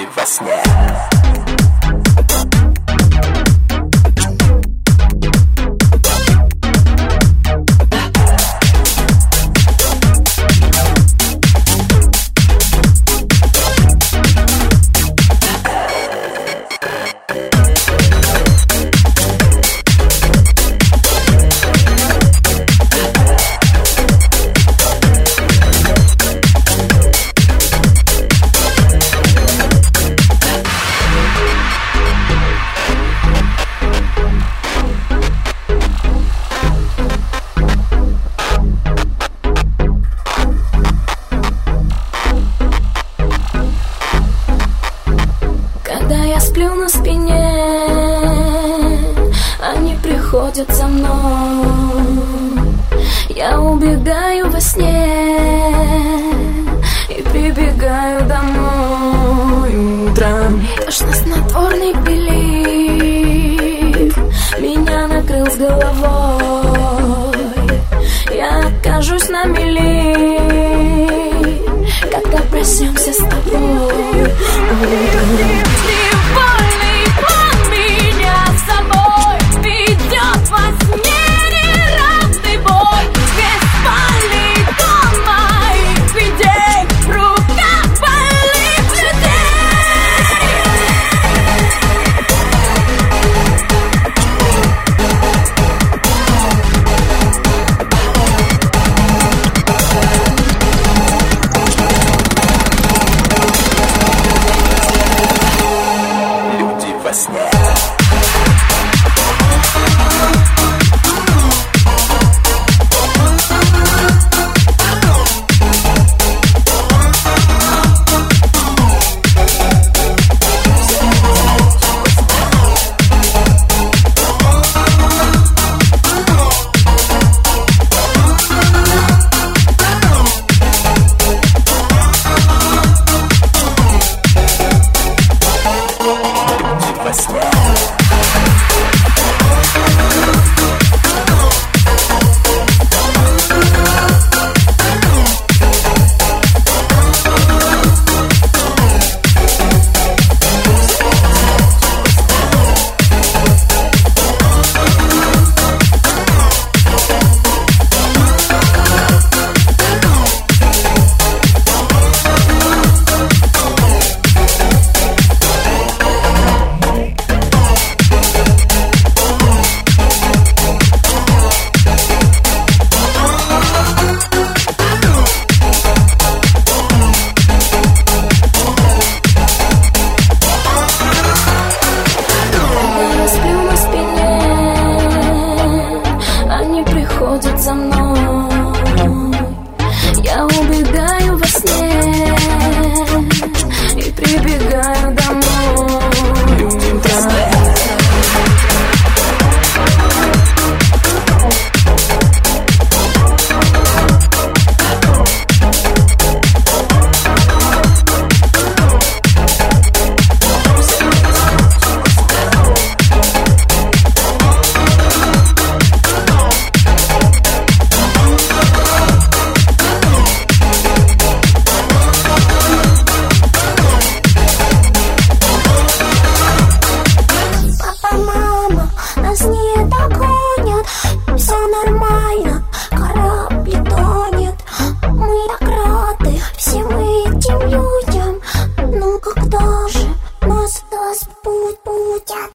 Люди во сне. Когда я сплю на спине, они приходят за мной. Я убегаю во сне и прибегаю домой утром. Тошно-снотворный пилит меня накрыл с головой. Я окажусь на мели, когда проснемся с тобой. Фривольный план меня с собой ведет во сне неравный бой. Беспальный дом моих идей в руках больных Люди во сне. Во сне. ходят за мной. Я убегаю во сне и прибегаю